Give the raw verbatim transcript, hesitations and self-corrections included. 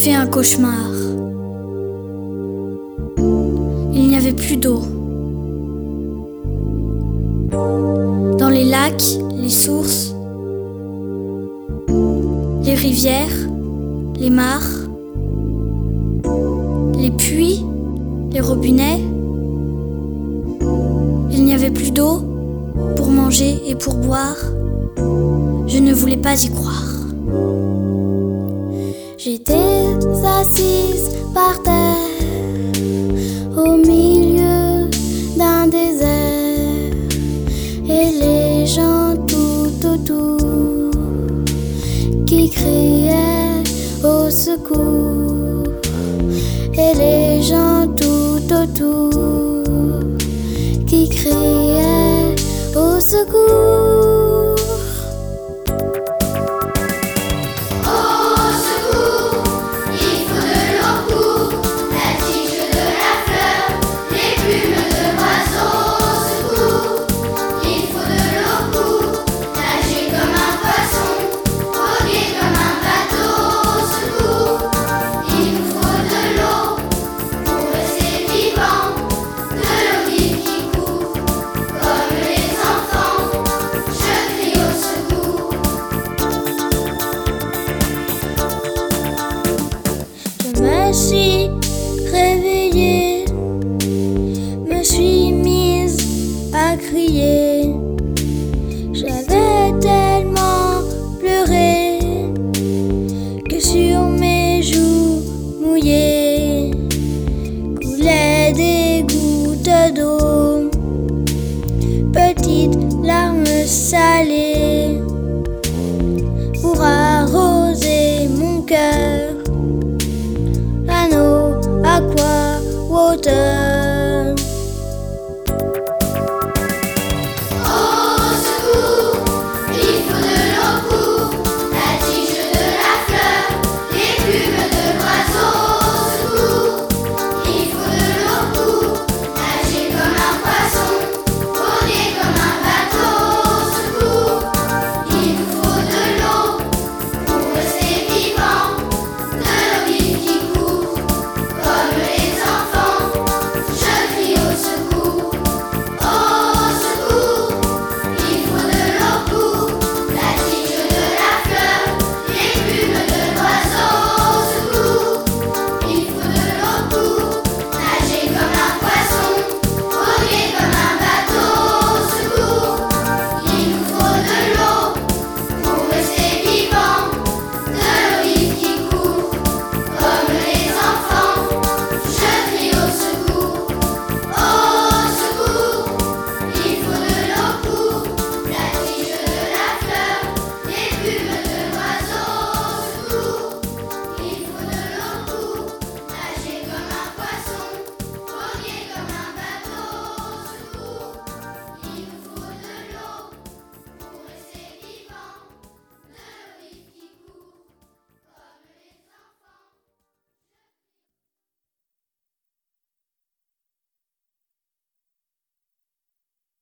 fait un cauchemar. Il n'y avait plus d'eau. Dans les lacs, les sources, les rivières, les mares, les puits, les robinets, il n'y avait plus d'eau pour manger et pour boire. Je ne voulais pas y croire. J'étais assise par terre au milieu d'un désert et les gens tout autour qui criaient au secours et les gens tout autour qui criaient au secours. Je me suis réveillée, me suis mise à crier. J'avais tellement pleuré que sur mes joues mouillées coulaient des gouttes d'eau, petites larmes salées pour arroser mon cœur. Aqua water.